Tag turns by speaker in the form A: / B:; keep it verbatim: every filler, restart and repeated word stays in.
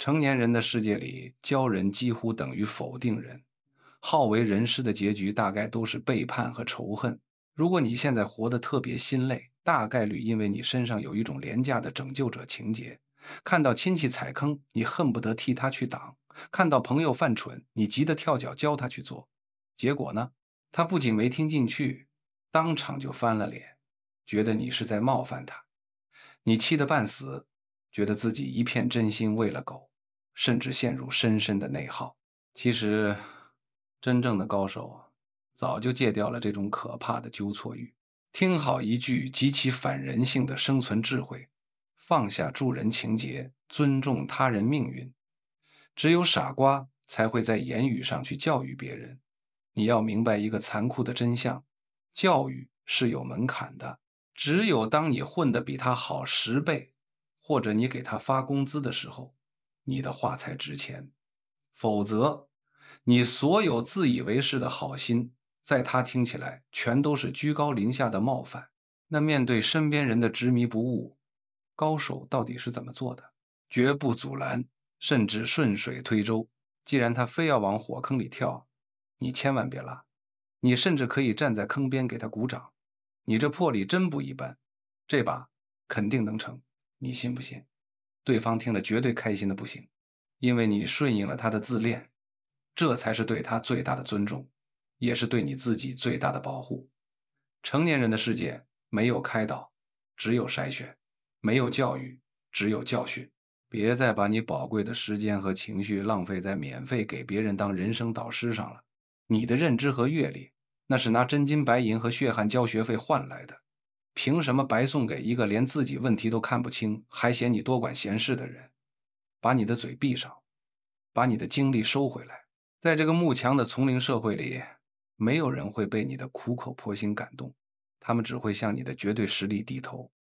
A: 成年人的世界里，教人几乎等于否定人，好为人师的结局大概都是背叛和仇恨。如果你现在活得特别心累，大概率因为你身上有一种廉价的拯救者情节。看到亲戚踩坑，你恨不得替他去挡；看到朋友犯蠢，你急得跳脚教他去做。结果呢，他不仅没听进去，当场就翻了脸，觉得你是在冒犯他。你气得半死，觉得自己一片真心喂了狗，甚至陷入深深的内耗。其实，真正的高手啊，早就戒掉了这种可怕的纠错欲。听好一句极其反人性的生存智慧：放下助人情节，尊重他人命运。只有傻瓜才会在言语上去教育别人。你要明白一个残酷的真相：教育是有门槛的。只有当你混得比他好十倍，或者你给他发工资的时候，你的话才值钱。否则，你所有自以为是的好心，在他听起来全都是居高临下的冒犯。那面对身边人的执迷不悟，高手到底是怎么做的？绝不阻拦，甚至顺水推舟。既然他非要往火坑里跳，你千万别拉，你甚至可以站在坑边给他鼓掌。你这魄力真不一般，这把肯定能成，你信不信？对方听了绝对开心的不行，因为你顺应了他的自恋，这才是对他最大的尊重，也是对你自己最大的保护。成年人的世界没有开导，只有筛选；没有教育，只有教训。别再把你宝贵的时间和情绪浪费在免费给别人当人生导师上了。你的认知和阅历，那是拿真金白银和血汗交学费换来的，凭什么白送给一个连自己问题都看不清，还嫌你多管闲事的人？把你的嘴闭上，把你的精力收回来。在这个慕强的丛林社会里，没有人会被你的苦口婆心感动，他们只会向你的绝对实力低头。